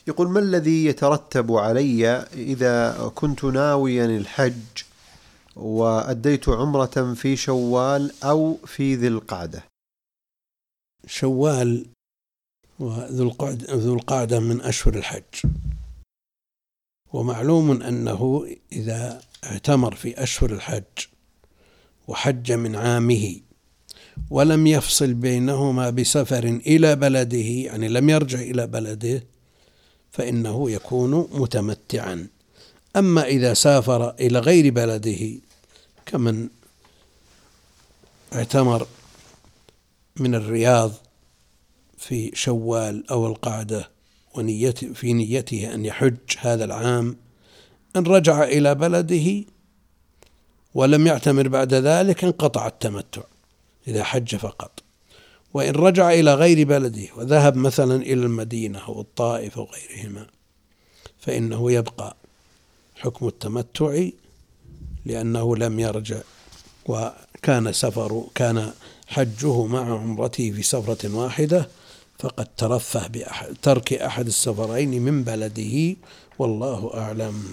يقول: ما الذي يترتب علي إذا كنت ناويا الحج وأديت عمرة في شوال أو في ذي القعدة؟ شوال وذو القعدة من أشهر الحج، ومعلوم أنه إذا اعتمر في أشهر الحج وحج من عامه ولم يفصل بينهما بسفر إلى بلده، يعني لم يرجع إلى بلده، فإنه يكون متمتعا. أما إذا سافر إلى غير بلده كمن اعتمر من الرياض في شوال أو القعدة في نيته أن يحج هذا العام، إن رجع إلى بلده ولم يعتمر بعد ذلك انقطع التمتع إذا حج فقط. وإن رجع إلى غير بلده وذهب مثلا إلى المدينة أو الطائف أو غيرهما فإنه يبقى حكم التمتع، لأنه لم يرجع، وكان كان حجه مع عمرته في سفرة واحدة، فقد ترفه بترك أحد السفرين من بلده، والله أعلم.